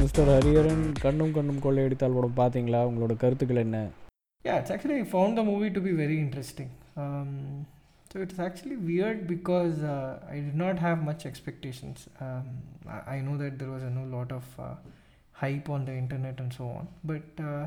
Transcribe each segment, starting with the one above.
Mister Hariharan கண்ணும் கண்ணும் கொள்ளையடித்தால் படம் பார்த்தீங்களா? உங்களோட கருத்துக்கள் என்ன? Yeah, it's actually, I found the movie to be very interesting. So it's actually weird because I did not have much expectations. I know that there was a lot of hype on the internet and so on, but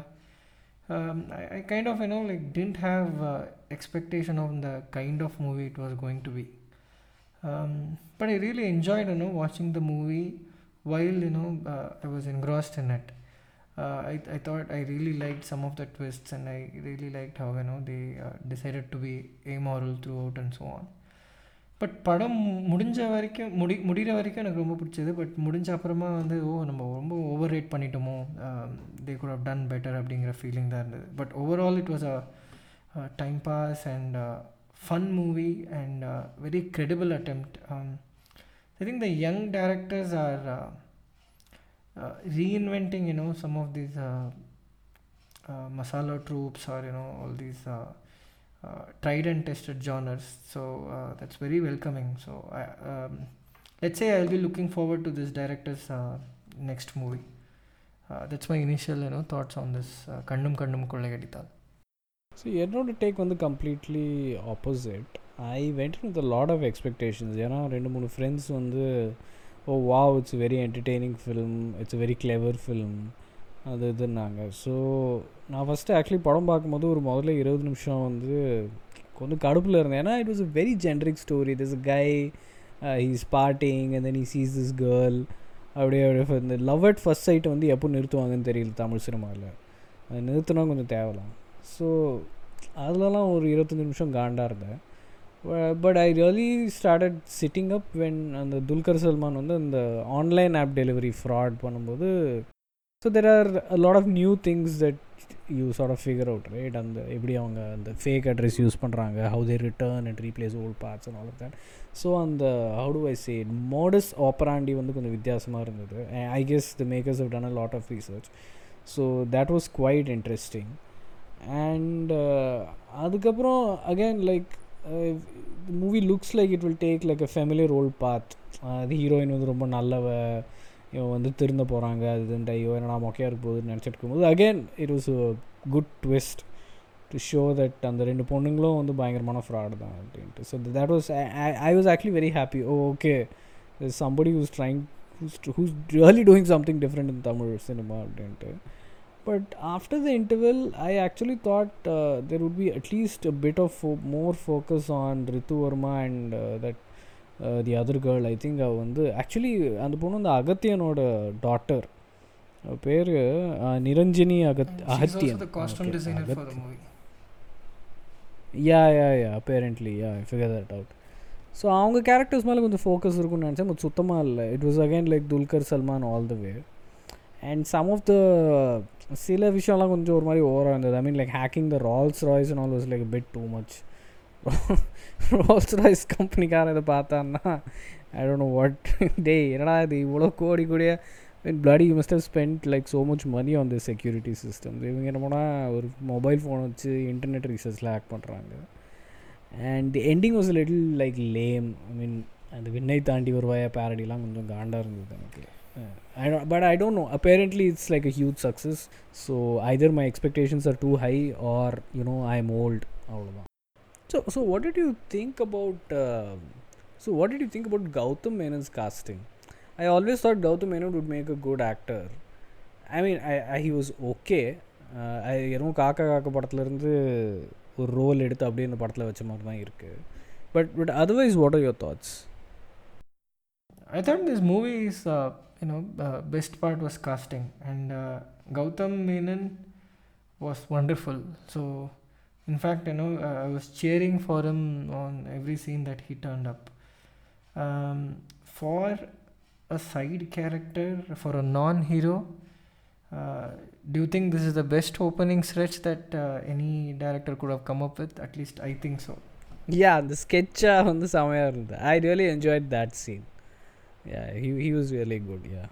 I kind of like didn't have expectation of the kind of movie it was going to be. But I really enjoyed watching the movie while I was engrossed in it. I thought I really liked some of the twists, and I really liked how they decided to be amoral throughout and so on. But படம் முடிஞ்ச வரைக்கும் முடிகிற வரைக்கும் எனக்கு ரொம்ப பிடிச்சது. But முடிஞ்ச அப்புறமா நம்ம ரொம்ப ஓவர் ரேட் பண்ணிட்டோமோ, they could have done better அப்படிங்கிற ஃபீலிங் தான் இருந்தது. But overall it was a time pass and fun movie and very credible attempt. I think the young directors are reinventing some of these masala tropes, or all these tried and tested genres. So that's very welcoming. So let's say I'll be looking forward to this director's next movie. That's my initial thoughts on this Kannum Kannum Kollaiyadithal. So என்னோட take வந்து completely opposite. I went with a lot of expectations. ஏன்னா 2-3 friends வந்து wow it's very entertaining film, it's very clever film அது இதுன்னாங்க. So நான் first actually படம் பார்க்கும்போது ஒரு முதல்ல 20 நிமிஷம் வந்து கொஞ்சம் கடுப்பில் இருந்தேன். ஏன்னா it was a very generic story. This a guy he's partying and then he sees this girl. அப்படியே இந்த லவ் அட் ஃபர்ஸ்ட் சைட்டை வந்து எப்போ நிறுத்துவாங்கன்னு தெரியல தமிழ் சினிமாவில். அது நிறுத்தினா கொஞ்சம் தேவலாம். ஸோ அதிலலாம் ஒரு 25 நிமிஷம் காண்டாக இருந்தேன். But I really started sitting up when அந்த துல்கர் சல்மான் வந்து அந்த ஆன்லைன் ஆப் டெலிவரி ஃப்ராட் பண்ணும்போது, so there are a lot of new things that you sort of figure out, right? அந்த எப்படி அவங்க அந்த ஃபேக் அட்ரஸ் யூஸ் பண்ணுறாங்க, how they return and replace old parts and all of that. So அந்த how to I say modus operandi வந்து கொஞ்சம் வித்தியாசமாக இருந்தது. I guess the makers have done a lot of research. So that was quite interesting. And அதுக்கப்புறம் again like the movie looks like it will take like a familiar old path. The heroine வந்து ரொம்ப நல்லவ, இவன் வந்து திருந்த போகிறாங்க, அதுன்ட்டு ஐயோ என்னடா மொக்கையாக இருக்க போகுதுன்னு நினச்சிட்டு இருக்கும்போது again it was a good twist to show that அந்த 2 பொண்ணுங்களும் வந்து பயங்கரமான ஃப்ராட் தான் அப்படின்ட்டு. So that was I was actually very happy. Okay, somebody who's really doing something different in Tamil cinema அப்படின்ட்டு. But after the interval, I actually thought there would be at least a bit of more focus on Ritu Varma and that the other girl. I think வந்து actually அந்த பொண்ணு வந்து அகத்தியனோட daughter, பேர் Niranjani Agathiyan. Yeah apparently I figured that out. So அவங்க characters மேலே கொஞ்சம் focus இருக்குன்னு நினச்சேன், பட் சுத்தமாக இல்லை. It was again like Dulquer Salmaan all the way. And some of the சில விஷயம்லாம் கொஞ்சம் ஒரு மாதிரி ஓவராக இருந்தது. I mean like hacking the Rolls Royce and all was like bit too much. Rolls Royce கம்பெனிக்காரன் இதை பார்த்தான்னா ஐ டோன்ட் நோ வாட் டே என்னடா இது இவ்வளோ கோடியாக bloody you must have spent like so much money on the security systems. இவங்க என்ன பண்ணால் ஒரு மொபைல் ஃபோன் வச்சு இன்டர்நெட் ரிசர்ச்சில் ஹேக் பண்ணுறாங்க. And the ending was little like lame. I mean அந்த விண்ணை தாண்டி ஒரு வய பேரடிலாம் கொஞ்சம் காண்டாக இருந்தது எனக்கு. But I don't know, apparently it's like a huge success, so either my expectations are too high or I'm old. So what did you think about Gautam Menon's casting? I always thought Gautam Menon would make a good actor. I mean he was okay. காக்கா படத்துல இருந்து ஒரு role எடுத்து அப்படியே இந்த படத்தில் வச்ச மாதிரி தான் இருக்குது. But otherwise what are your thoughts? I thought this movie is best part was casting, and Gautam Menon was wonderful. So in fact I was cheering for him on every scene that he turned up. For a side character, for a non-hero, do you think this is the best opening stretch that any director could have come up with? At least I think so. Yeah, the sketch வந்து செமையாக இருந்தது. I really enjoyed that scene. Yeah, he was really good. Yeah,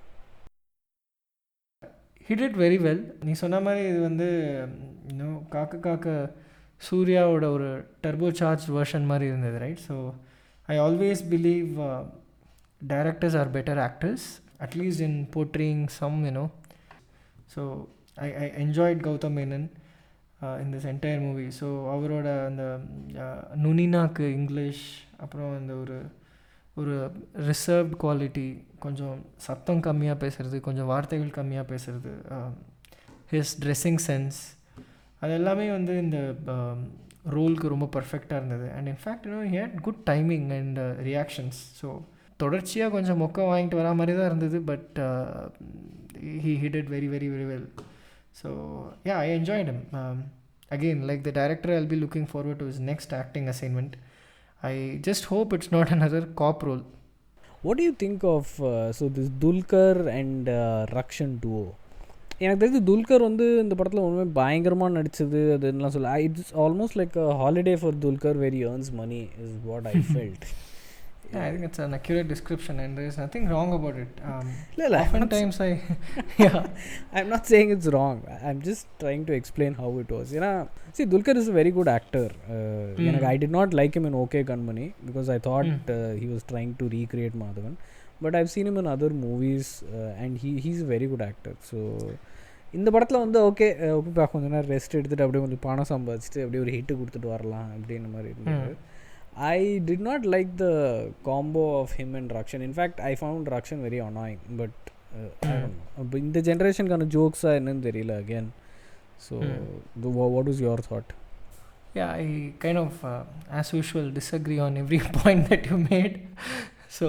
he did very well. நீ சொன்ன மாதிரி இது வந்து காக்க சூர்யாவோட ஒரு டர்போ சார்ஜ் வெர்ஷன் மாதிரி இருந்தது, right? So I always believe directors are better actors. at least in portraying some, So I enjoyed Gautam Menon in this entire movie. So அவரோட அந்த நுனினாக்கு இங்கிலீஷ், அப்புறம் அந்த ஒரு ரிசர்வ்ட் குவாலிட்டி, கொஞ்சம் சத்தம் கம்மியாக பேசுகிறது, கொஞ்சம் வார்த்தைகள் கம்மியாக பேசுகிறது, ஹிஸ் ட்ரெஸ்ஸிங் சென்ஸ், அது எல்லாமே வந்து இந்த ரோலுக்கு ரொம்ப பர்ஃபெக்டாக இருந்தது. And in fact he had good timing and reactions. So தொடர்ச்சியாக கொஞ்சம் மொக்க வாங்கிட்டு வரா மாதிரி தான் இருந்தது, but he did it very very very well. So yeah, I enjoyed him. Again, like the director, I'll be looking forward to his next acting assignment. I just hope it's not another cop role. What do you think of so this Dulquer and Rakshan duo? எனக்கு தெரிஞ்சு துல்கர் வந்து இந்த படத்தில் ஒன்றுமே பயங்கரமாக நடிச்சது அதுலாம் சொல்ல. It's almost like a holiday for Dulquer where he earns money is what I felt. Yeah, I think it's an accurate description and there is nothing wrong about it. Oftentimes I'm not saying it's wrong. I'm just trying to explain how it was. See, Dulquer is a very good actor. I did not like him in OK Kanmani because I thought he was trying to recreate Madhavan. But I've seen him in other movies and he's a very good actor. So இந்த படத்தில் வந்து okay கொஞ்ச நேரம் rest எடுத்துகிட்டு அப்படியே கொஞ்சம் பணம் சம்பாதிச்சுட்டு அப்படியே ஒரு ஹிட்டு கொடுத்துட்டு வரலாம் அப்படின்ற மாதிரி இருந்தது. I did not like the combo of him and Rakshan. In fact, I found Rakshan very annoying. But I don't know. In the generation kind of jokes are in Derila again. So, what was your thought? Yeah, I kind of, as usual, disagree on every point that you made. So,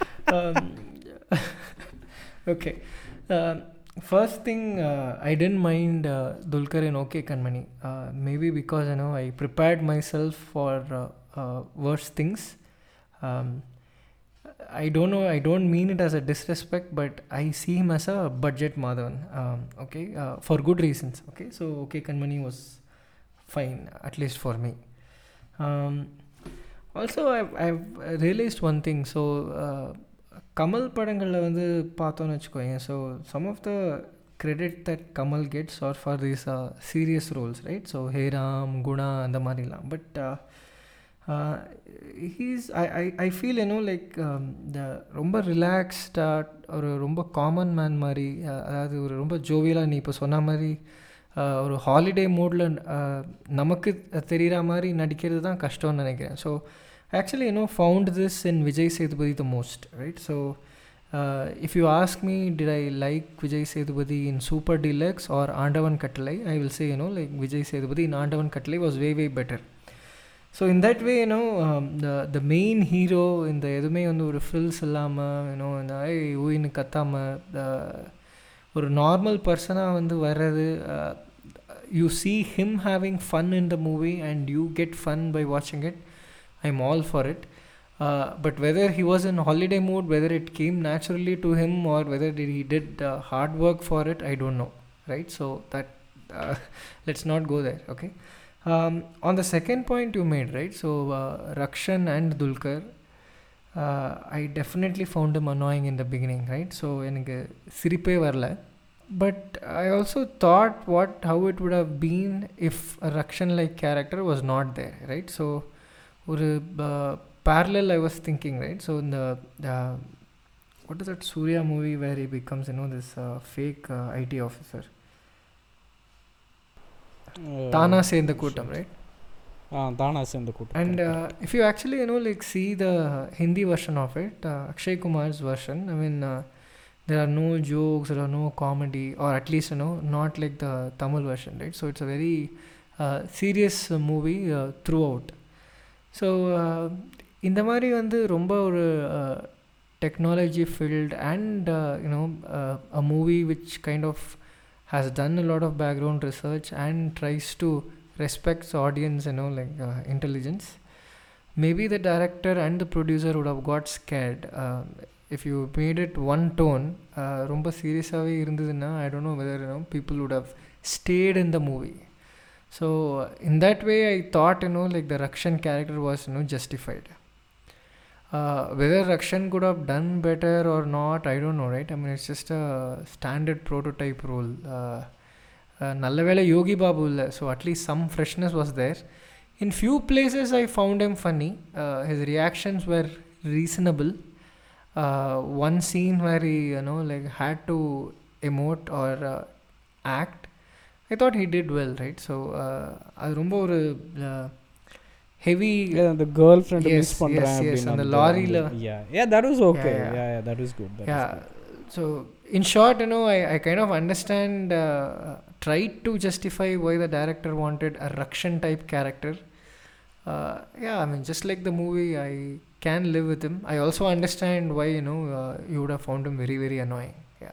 okay. First thing, I didn't mind Dulquer in OK Kanmani. Maybe because I prepared myself for worse things. I don't know, I don't mean it as a disrespect, but I see him as a budget Madhavan. Okay, for good reasons. Okay, so OK Kanmani was fine, at least for me. Also, I've realized one thing. So Kamal படங்களில் வந்து பார்த்தோன்னு வச்சுக்கோங்க, so some of the credit that Kamal gets are for these serious roles, right? So Hey Ram, Guna, அந்த மாதிரிலாம். But I feel like ரொம்ப ரிலாக்ஸ்டாக ஒரு ரொம்ப காமன் மேன் மாதிரி, அதாவது ஒரு ரொம்ப ஜோவியலாக, நீ இப்போ சொன்ன மாதிரி ஒரு ஹாலிடே மூடில் நமக்கு தெரிகிற மாதிரி நடிக்கிறது தான் கஷ்டம்னு நினைக்கிறேன். So actually found this in Vijay Sethupathi the most, right? So if you ask me, did I like Vijay Sethupathi in Super Deluxe or Aandavan Kattalai, I will say like Vijay Sethupathi in Aandavan Kattalai was way way better. So in that way the main hero in the edume ஒரு frills இல்லாம இந்த ஊயின்னு கத்தாம ஒரு normal பர்சனாக வந்து வர்றது, you see him having fun in the movie and you get fun by watching it. I'm all for it. But whether he was in holiday mood, whether it came naturally to him or whether he did hard work for it, I don't know, right? So that let's not go there, okay? On the second point you made, right? So Rakshan and Dulquer, I definitely found him annoying in the beginning, right? So எனக்கு சிரிப்பே வரல. But I also thought how it would have been if a Rakshan like character was not there, right? So ஒரு parallel I was thinking, right? So in the what is that Surya movie where he becomes this fake IT officer, Tana Sendha Kootam, right? Tana Sendha Kootam. And if you actually like see the Hindi version of it, Akshay Kumar's version, I mean there are no jokes, there are no comedy, or at least not like the Tamil version, right? So it's a very serious movie throughout. So இந்த மாதிரி வந்து ரொம்ப ஒரு technology field and a movie which kind of has done a lot of background research and tries to respect the audience, like intelligence. Maybe the director and the producer would have got scared. If you made it one tone, ரொம்ப சீரியஸாகவே இருந்ததுன்னா, I don't know whether people would have stayed in the movie. So in that way I thought like the Rakshan character was justified. Whether Rakshan could have done better or not, I don't know, right? I mean, it's just a standard prototype role. Nalla vela Yogi Babu illa, so at least some freshness was there. In few places I found him funny. His reactions were reasonable. one scene where he, like had to emote or act. I thought he did well, right? So அது ரொம்ப ஒரு heavy. Yeah, the girlfriend miss Yes, பண்றேன் yes, அப்படின்னு அந்த அந்த லாரியில. yeah that was okay. Yeah. Yeah, that was good. That was Yeah. good. So in short, I kind of understand, tried to justify why the director wanted a Rakshan type character. Yeah, I mean, just like the movie, I can live with him. I also understand why, you would have found him very, very annoying. Yeah.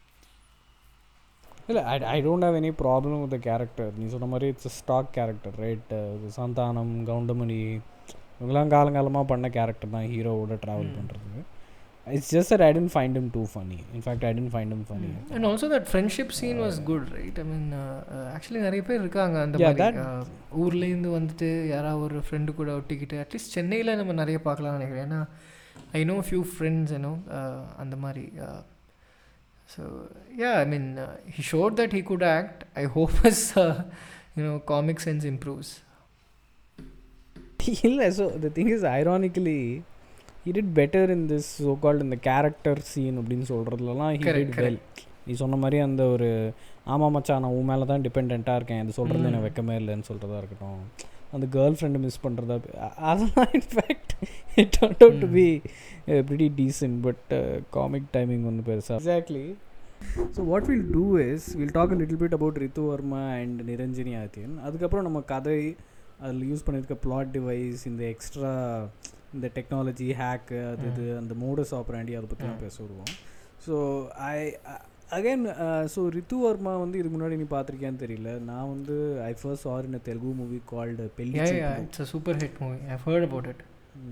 இல்லை I don't have any problem with the character. நீ சொன்ன மாதிரி it's a stock character, right? Santhanam, Goundamani இவங்கெல்லாம் காலங்காலமாக பண்ண character தான் ஹீரோவோட travel பண்ணுறது. It's just that I didn't find him too funny. In fact, I didn't find him funny. And also that friendship scene was good, right? I mean, actually நிறைய பேர் இருக்காங்க அந்த Yeah, மாதிரி ஊர்லேருந்து வந்துட்டு யாராவது ஒரு ஃப்ரெண்டு கூட ஒட்டிக்கிட்டு அட்லீஸ்ட் சென்னையில் நம்ம நிறைய பார்க்கலாம்னு நினைக்கிறேன். ஏன்னா ஐ நோ ஃபியூ ஃப்ரெண்ட்ஸ் அந்த மாதிரி. So yeah, I mean, he showed that he could act. I hope his comic sense improves. So the thing is, ironically, he did better in this so-called in the character scene அப்படின்னு சொல்கிறதுலலாம் he did well. நீ சொன்ன மாதிரி அந்த ஒரு ஆமாம் மச்சான் நான் உன் மேலே தான் டிபெண்ட்டாக இருக்கேன், இது சொல்கிறது எனக்கு வெக்கமே இல்லைன்னு சொல்கிறதா இருக்கட்டும், அந்த கேர்ள் ஃப்ரெண்டு மிஸ் பண்ணுறதா, அதெல்லாம் in fact it turned out to be pretty decent, but comic timing ஒன்று பெருசாக. Exactly. So what we'll do is we'll talk a little bit about Ritu Varma and Niranjini Athiyan. அதுக்கப்புறம் நம்ம கதை அதில் use பண்ணியிருக்க plot device, இந்த extra இந்த technology hack அது இது அந்த மோடஸ் ஆப்ராண்டி அதை பற்றிலாம் பேச வருவோம். ஸோ ஸோ ரித்து வர்மா வந்து இதுக்கு முன்னாடி நீ பார்த்துருக்கியான்னு தெரியல. நான் வந்து I first saw in a Telugu movie called Pelli Choopulu. Yeah, it's a super hit movie. I've heard about it.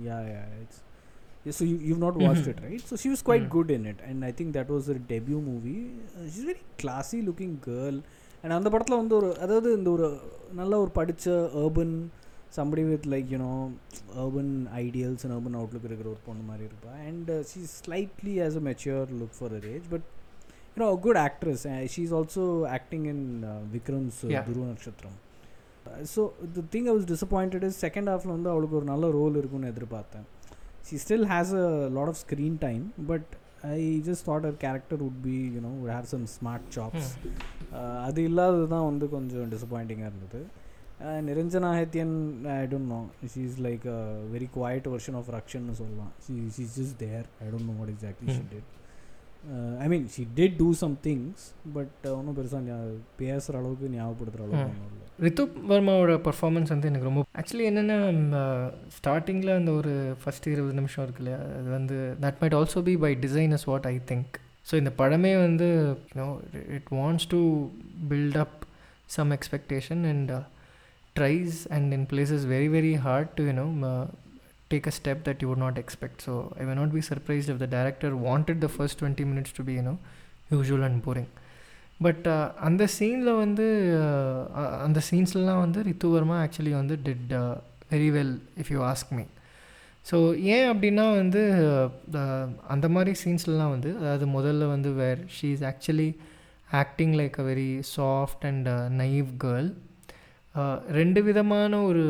So you've not watched it, right? So she was quite good in it, and I think that was her debut movie. She's a very classy looking girl, and அந்த படத்தில் வந்து ஒரு அதாவது இந்த ஒரு நல்ல ஒரு படித்த urban somebody with like urban ideals and urban outlook இருக்கிற ஒரு பொண்ணு மாதிரி இருப்பா. And she's slightly as a mature look for her age, but a good actress. She's also acting in Vikram's Dhruva Nakshatram. So the thing I was disappointed is second half வந்து அவளுக்கு ஒரு நல்ல role இருக்குன்னு எதிர்பார்த்தேன். She still has a lot of screen time, but I just thought her character would be would have some smart chops. அது இல்லாதது தான் வந்து கொஞ்சம் டிசப்பாயிண்டிங்காக இருந்தது. Niranjana Athiyan, I don't know, she's like a very quiet version of Rakshan னு சொல்லலாம். She's just there. I don't know what exactly she did. I mean, she did do some things, but ஒன்றும் பெருசாக பேசுகிற அளவுக்கு ஞாபகப்படுத்துகிற அளவுக்கு ஒன்றும் இல்லை. ரித்து வர்மாவோட performance வந்து எனக்கு ரொம்ப ஆக்சுவலி என்னென்னா ஸ்டார்டிங்கில் அந்த ஒரு ஃபஸ்ட் 20 நிமிஷம் இருக்கு இல்லையா, அது வந்து that might also be by design is what I think. So இந்த படமே வந்து it wants to build up some expectation and tries and in places very very hard to take a step that you would not expect. So I will not be surprised if the director wanted the first 20 minutes to be usual and boring. But அந்த சீனில் வந்து அந்த சீன்ஸ்லாம் வந்து Ritu Varma actually வந்து did very well if you ask me. So ஏன் அப்படின்னா வந்து அந்த மாதிரி சீன்ஸ்லாம் வந்து அதாவது முதல்ல வந்து where she is actually acting like a very soft and naive girl. ரெண்டு விதமான ஒரு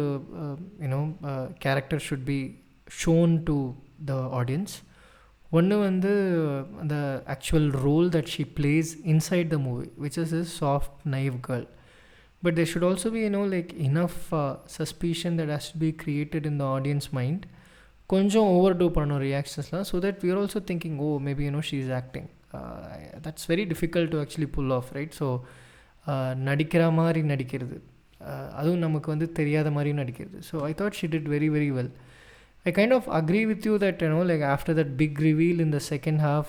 character should be shown to the audience. ஒன்று வந்து அந்த actual role that she plays inside the movie which is is soft naive girl. But there should also be like enough suspicion that has to be created in the audience mind. கொஞ்சம் overdo பண்ணணும் ரியாக்ஷன்ஸ்லாம், so that we are also thinking oh maybe she is acting. That's very difficult to actually pull off, right? So நடிக்கிற மாதிரி நடிக்கிறது, அதுவும் நமக்கு வந்து தெரியாத மாதிரியும் நடிக்கிறது. So I thought she did very very well. I kind of agree with you that like after that big reveal in the second half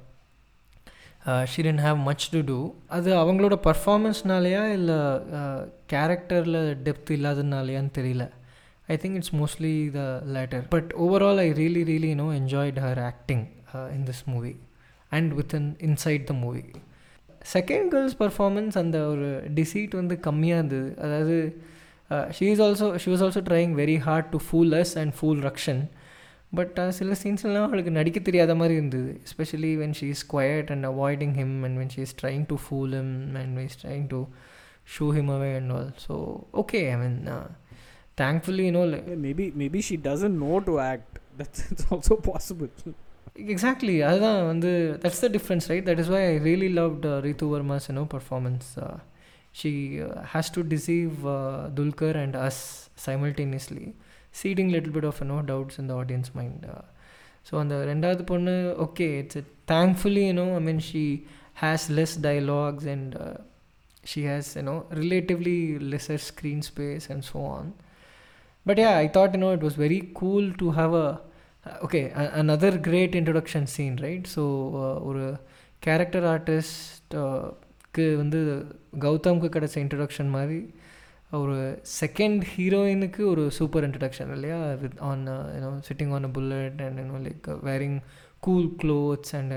she didn't have much to do. அது அவங்களோட பர்ஃபார்மன்ஸ்னாலையா இல்லை கேரக்டரில் டெப்த் இல்லாததுனாலையான்னு தெரியல. I think it's mostly the latter. But overall I really really enjoyed her acting in this movie and inside the movie. Second girl's performance அந்த ஒரு deceit வந்து கம்மியாக இருந்தது. அதாவது she was also trying very hard to fool us and fool Rakshan. But சில சீன்ஸ்லாம் அவளுக்கு நடிக்க தெரியாத மாதிரி இருந்தது, especially when she is quiet and avoiding him and when she is trying to fool him and when is trying to shoo him away and all. So okay, I mean thankfully maybe she doesn't know to act. That's also possible. Exactly, அதுதான் வந்து that's the difference, right? That is why I really loved Ritu Varma's performance. She has to deceive Dulquer and us simultaneously, seeding little bit of doubts in the audience mind. So அந்த ரெண்டாவது பொண்ணு okay, it's thankfully I mean she has less dialogues and she has relatively lesser screen space and so on. But yeah, I thought it was very cool to have another great introduction scene, right? So ஒரு character artist க்கு வந்து கௌதம்க்கு கிடைச்ச introduction மாதிரி ஒரு second ஹீரோயினுக்கு ஒரு super introduction இல்லையா, with on sitting on a bullet and like wearing cool clothes and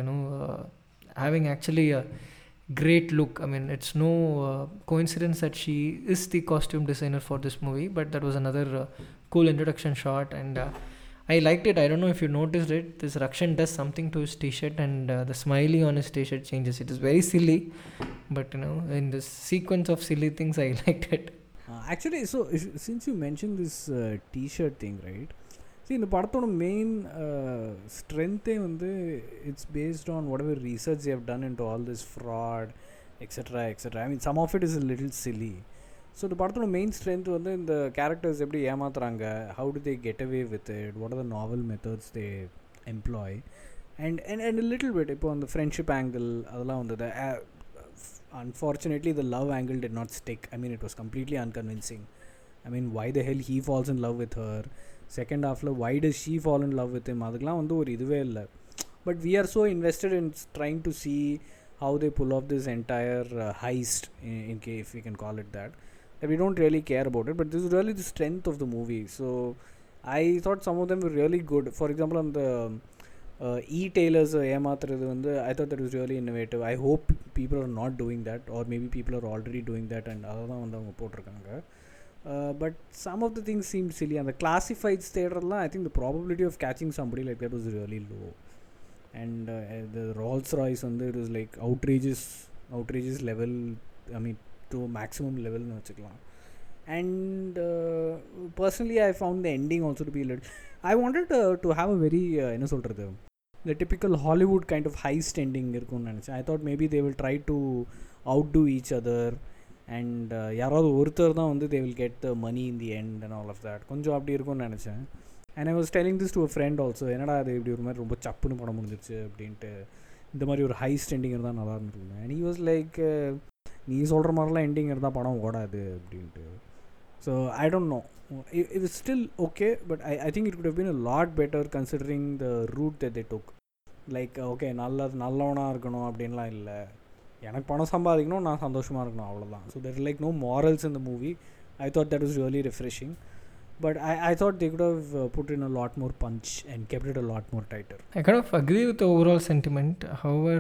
having actually a great look. I mean, it's no coincidence that she is the costume designer for this movie, but that was another cool introduction shot, and I liked it. I don't know if you noticed it. This Rakshan does something to his t-shirt, and the smiley on his t-shirt changes. It is very silly, but in this sequence of silly things, I liked it. Actually, so since you mentioned this t-shirt thing, right? See, இந்த படத்தோட main ஸ்ட்ரென்த்தே வந்து it's based on whatever research they have done into all this fraud, etc. I mean, some of it is a little silly. So இந்த படத்தோட main strength வந்து இந்த characters எப்படி ஏமாத்துறாங்க, how do they get away with it, what are the novel methods they employ, and a little bit இப்போ அந்த friendship angle அதெல்லாம் வந்தது. Unfortunately, the love angle did not stick. I mean, it was completely unconvincing. I mean, why the hell he falls in love with her? Second halfல why does she fall in love with him? அதுக்கெலாம் வந்து ஒரு இதுவே இல்லை. But we are so invested in trying to see how they pull off this entire heist, in case if we can call it that we don't really care about it. But this is really the strength of the movie. So I thought some of them were really good. For example, on the e-tailers ஏமாத்துறது வந்து I thought that was really innovative. I hope people are not doing that, or maybe people are already doing that and அதான் வந்து அவங்க போட்டிருக்காங்க. But some of the things seemed silly. And the classifieds theaterலாம், I think the probability of catching somebody like that was really low. And the Rolls Royce வந்து it was like outrageous level. I mean, to maximum level nu vechikalam. And personally I found the ending also to be a little, I wanted to have a very enna solradhu, the typical Hollywood kind of heist ending irukkum nenichen. I thought maybe they will try to outdo each other and யாராவது ஒருத்தர் தான் வந்து they will get the money in the end and all of that. கொஞ்சம் அப்படி இருக்கும்னு நினச்சேன். And I was telling this to a friend also, என்னடா அது இப்படி ஒரு மாதிரி ரொம்ப சப்புன்னு படம் முடிஞ்சிருச்சு அப்படின்ட்டு, இந்த மாதிரி ஒரு ஹைஸ்ட் எண்டிங் இருந்தால் நல்லா இருந்துருக்குங்க. And he was like, நீ சொல்கிற மாதிரிலாம் எண்டிங் இருந்தால் படம் ஓடாது அப்படின்ட்டு. So I don't know, it was still okay, but I think it could have been a lot better considering the route that they took. Like, okay, நல்லவனாக இருக்கணும் அப்படின்லாம் இல்லை, எனக்கு பணம் சம்பாதிக்கணும், நான் சந்தோஷமாக இருக்கணும், அவ்வளோதான். So there are like no morals in the movie. I thought that was really refreshing. But I thought they could have put in a lot more punch and kept it a lot more tighter. I kind of agree with the overall sentiment. However,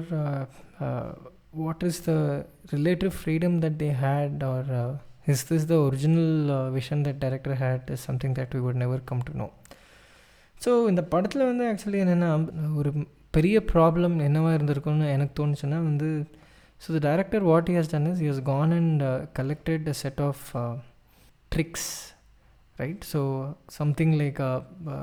what is the relative freedom that they had, or is this the original vision that director had, is something that we would never come to know. So இந்த படத்தில் வந்து actually என்னென்னா ஒரு பெரிய problem என்னவாக இருந்திருக்குன்னு எனக்கு தோணுச்சுன்னா வந்து, so the director what he has done is he has gone and collected a set of tricks, right? So something like a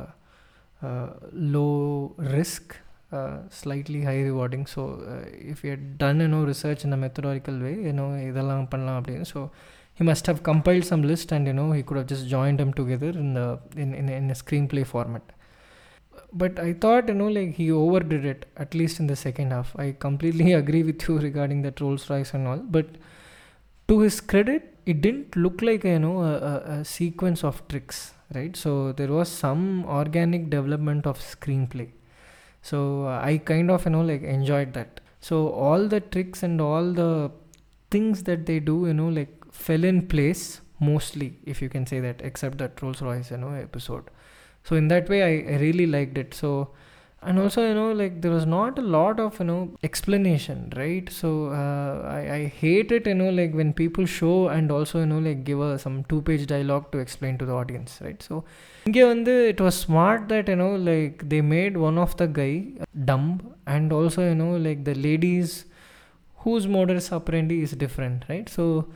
low risk, slightly high rewarding. So if he had done research in a methodological way, இதெல்லாம் பண்ணலாம் அப்படின்னு, so he must have compiled some list and he could have just joined them together in a screenplay format. But I thought like he overdid it, at least in the second half. I completely agree with you regarding that Rolls Royce and all, but to his credit, it didn't look like a sequence of tricks, right? So there was some organic development of screenplay. So I kind of like enjoyed that. So all the tricks and all the things that they do like fell in place mostly, if you can say that, except that Rolls Royce episode. So in that way I really liked it. So, and also like there was not a lot of explanation, right? So I hate it like when people show and also like give some 2-page dialogue to explain to the audience, right? So inge vandu it was smart that like they made one of the guy dumb, and also like the ladies whose modus operandi is different, right? So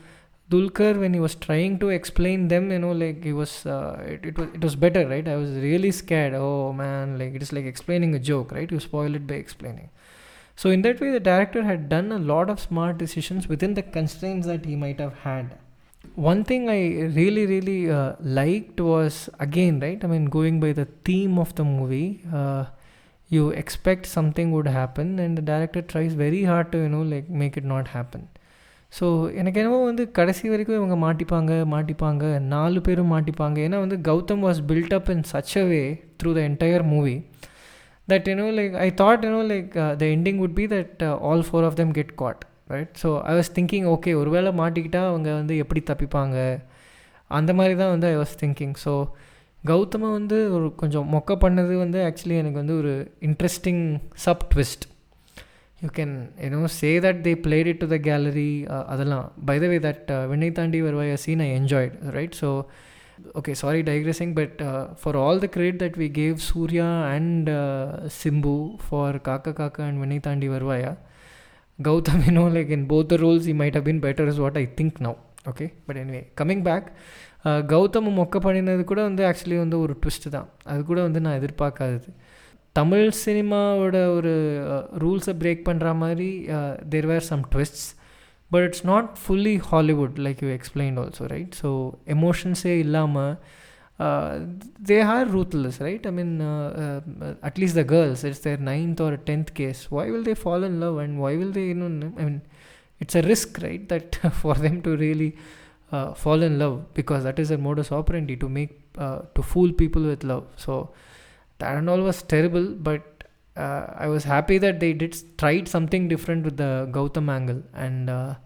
Dulquer, when he was trying to explain them, like he was, it was better, right? I was really scared. Oh man, like it is like explaining a joke, right? You spoil it by explaining. So in that way, the director had done a lot of smart decisions within the constraints that he might have had. One thing I really, really liked was, again, right? I mean, going by the theme of the movie, you expect something would happen, and the director tries very hard to, like make it not happen. So எனக்கு என்னமோ வந்து கடைசி வரைக்கும் இவங்க மாட்டிப்பாங்க 4 பேரும் மாட்டிப்பாங்க. ஏன்னா வந்து Gautham was built up in such a way through the entire movie that like I thought like the ending would be that all 4 of them get caught, right? So I was thinking, okay, ஒருவேளை மாட்டிக்கிட்டா அவங்க வந்து எப்படி தப்பிப்பாங்க அந்த மாதிரி தான் வந்து I was thinking. So கௌதமை வந்து ஒரு கொஞ்சம் மொக்க பண்ணது வந்து ஆக்சுவலி எனக்கு வந்து ஒரு interesting sub twist. You can say that they played it to the gallery, அதெல்லாம். By the way, that Vinnai Thandi Varuvaya scene I enjoyed, right? So okay, sorry, digressing, but for all the credit that we gave Surya and Simbu for Kaka Kaka and Vinnai Thandi Varuvaya, Gautam, like in both the roles he might have been better is what I think now. Okay, but anyway, coming back, Gautham மொக்க பண்ணினது கூட வந்து actually வந்து ஒரு twist தான். அது கூட வந்து நான் எதிர்பார்க்காதது. தமிழ் சினிமாவோட ஒரு ரூல்ஸை பிரேக் பண்ணுற மாதிரி there were some twists, but it's not fully Hollywood like you explained also, right? So எமோஷன்ஸே இல்லாமல் they are ruthless, right? I mean, at least the girls, it's their 9th or 10th case. Why will they fall in love, and why will they, I mean, it's a risk, right, that for them to really fall in love, because that is their modus operandi, to make to fool people with love. So that and all was terrible, but I was happy that they tried something different with the Gautam angle. And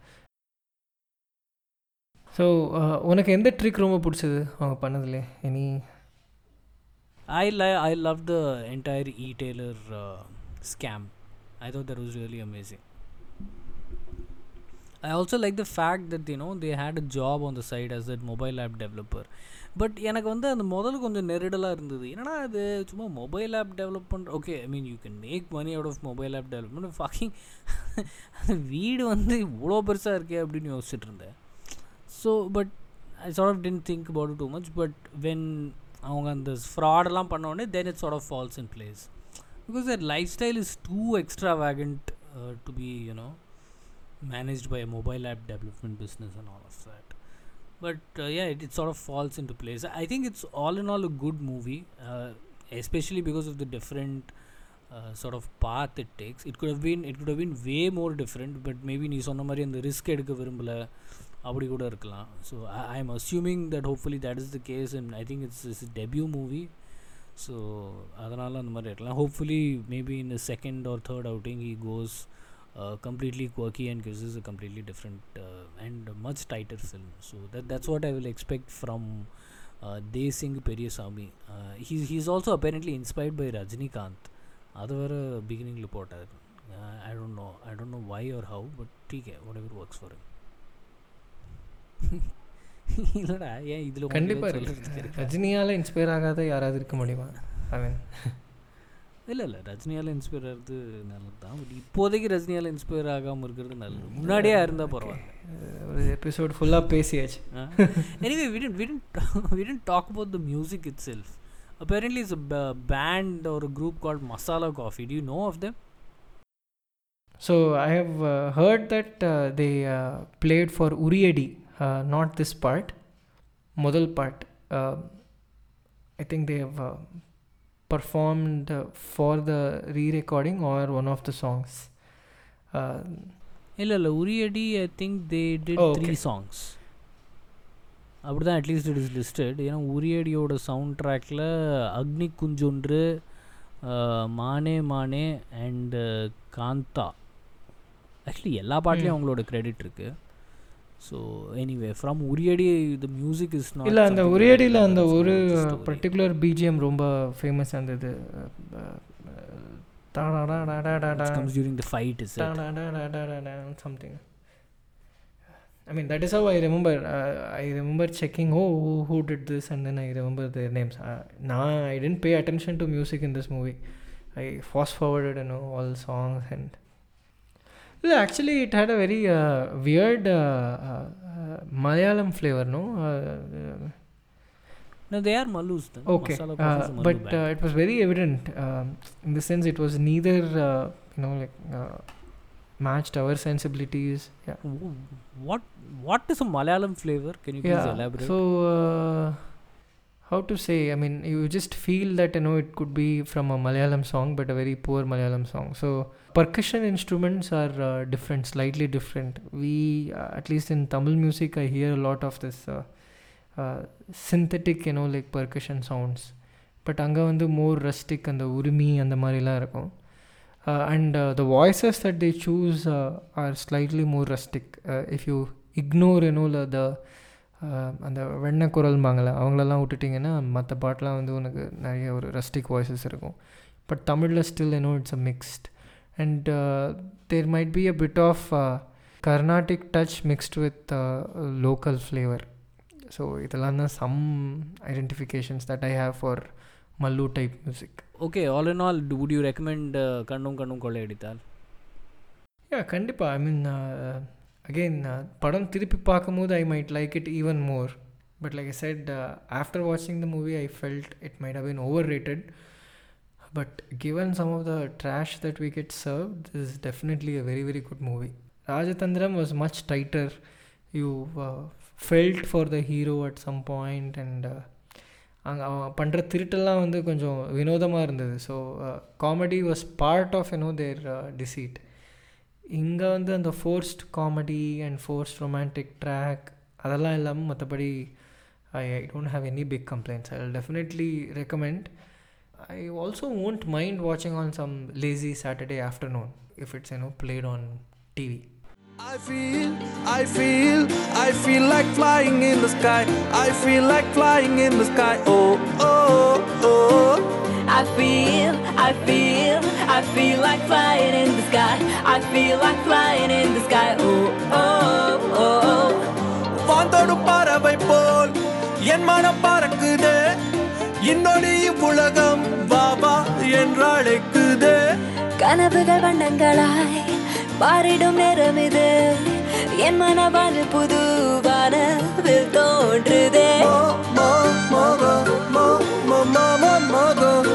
so உனக்கு எந்த trick ரொம்ப பிடிச்சது அவங்க பண்ணதுல? Any I love the entire e-tailer scam. I thought that was really amazing. I also like the fact that they had a job on the side as a mobile app developer. But எனக்கு வந்து அந்த முதல்ல கொஞ்சம் நெருடலாக இருந்தது. என்னன்னா அது சும்மா mobile app develop பண்ணுற, okay, I mean you can make money out of mobile app development. Fucking அந்த வீடு வந்து இவ்வளோ பெருசாக இருக்கே அப்படின்னு யோசிச்சுட்டு இருந்தேன். So but I sort of tend think about it too much. But when அவங்க அந்த ஃப்ராடெல்லாம் பண்ணோடனே then it sort of falls in place, because that life style is too extra vacant to be managed by a mobile app development business and all of that. But yeah, it sort of falls into place. I think it's all in all a good movie, especially because of the different sort of path it takes. It could have been way more different, but maybe நீ சொன்ன மாதிரி அந்த risk எடுக்க விரும்பல, அப்படி கூட இருக்கலாம். So I'm assuming that hopefully that is the case, and I think it's a debut movie, so அதனால அந்த மாதிரி இருக்கலாம். Hopefully maybe in the second or third outing he goes completely quirky and gives us a completely different and much tighter film. So that's what I will expect from Desing Periyasamy. He's also apparently inspired by Rajinikanth. Adu vera beginning la potar. I don't know why or how, but theek hai, whatever works for him. இல்லடா, ஏன் இதுல கண்டிப்பா ரஜினியால inspire ஆகாத யாராவது இருக்க முடியுமா? ஐ மீன் இல்லை ரஜினியால் inspire ஆகிறது நல்லது தான். பட் இப்போதைக்கு ரஜினியால் இன்ஸ்பயர் ஆகாமல் இருக்கிறது நல்லது. முன்னாடியே இருந்தால் பரவாயில்ல. ஒரு எபிசோட் ஃபுல்லாக பேசியாச்சு. Anyway we didn't talk about the music itself. Apparently it's a band or a group called Masala Coffee. Do you know of them? So I have heard that they played for Uriyadi, not this part, modal part. I think they have performed for the re-recording or one of the songs. இல்லை உரியடி, I think they did 3 songs. அப்படி தான் at least it is listed. ஏன்னா உரியடியோட sound ட்ராக்கில் அக்னி குஞ்சொன்று, மானே மானே and Kantha, actually எல்லா பாட்லேயும் அவங்களோட credit இருக்குது. So anyway from Uriyadi the music is not. இல்லை அந்த உரியடியில் அந்த ஒரு பர்டிகுலர் பிஜிஎம் ரொம்ப ஃபேமஸ் இருந்தது. comes during the fight, is it? Something. I mean, that is how I remember checking, who did this, and then I remember their names. I didn't pay attention to music in this movie. I fast forwarded all songs, and actually it had a very weird Malayalam flavor, no? No, they are Mallus then. Okay, Masala Coffee is a Mallu but band. it was very evident in the sense it was neither, matched our sensibilities. Yeah. What is a Malayalam flavor? Can you please elaborate? So, how to say? I mean, you just feel that it could be from a Malayalam song, but a very poor Malayalam song. So, percussion instruments are different, slightly different. We, at least in Tamil music, I hear a lot of this synthetic, like percussion sounds. But anga vandu more rustic and the urumi and the marila irukum. And the voices that they choose are slightly more rustic. If you ignore the அந்த வெண்ண குரல்பாங்கள அவங்களெல்லாம் விட்டுட்டிங்கன்னா மற்ற பாட்டெலாம் வந்து உனக்கு நிறைய ஒரு ரஸ்டிக் வாய்ஸஸ் இருக்கும். பட் தமிழில் still it's a mixed and there might be a bit of Carnatic touch mixed with local flavour. So இதெல்லாம் தான் some identifications that I have for Mallu type music. Okay, all in all would you recommend கண்ணும் கண்ணும் கொள்ளையடித்தால்? கண்டிப்பாக. ஐ மீன் again, படம் திருப்பி பார்க்கும்போது I might like it even more. But like I said, after watching the movie, I felt it might have been overrated. But given some of the trash that we get served, this is definitely a very, very good movie. Rajatandram was much tighter. You felt for the hero at some point, and அங்கே பண்ணுற திருட்டெல்லாம் வந்து கொஞ்சம் வினோதமாக இருந்தது. So comedy was part of their deceit. இங்கே வந்து அந்த forced comedy and forced romantic track அதெல்லாம் இல்லாமல் மற்றபடி I don't have any big complaints. I will definitely recommend. I also won't mind watching on some lazy Saturday afternoon if it's played on TV. I feel like flying in the sky. I feel like flying in the sky. Oh, oh, oh. I feel like flying in the sky. I feel like flying in the sky. Oh, oh, oh. வாந்தோடு பறவை போல் என் மனம் பறக்குதே, இன்னொரு உலகம் பாபா என்றழைக்குதே. கனவுகள் வண்ணங்களாய் பாரிடும் நேரம் இது, என் மனவான புது வானவில் தோன்றுதே. மோ மோ மோகோ மோ மோ மோ மோகோ